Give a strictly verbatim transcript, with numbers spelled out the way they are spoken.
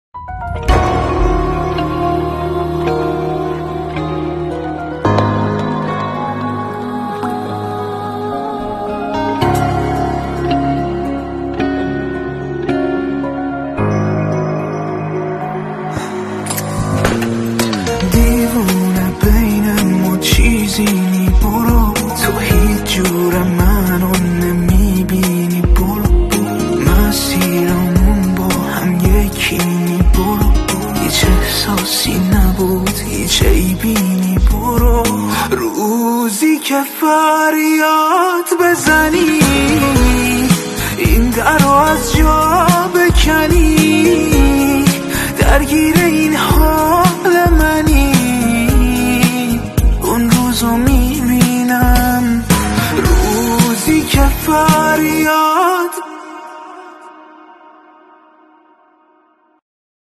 دیوونه بین ما چیزی نی، برو تو هیچ جور منو نمیبینی، برو مسیرمون با هم یکی نی، برو هیچ احساسی نبود هیچ عیبی نی، برو روزی که فریاد بزنی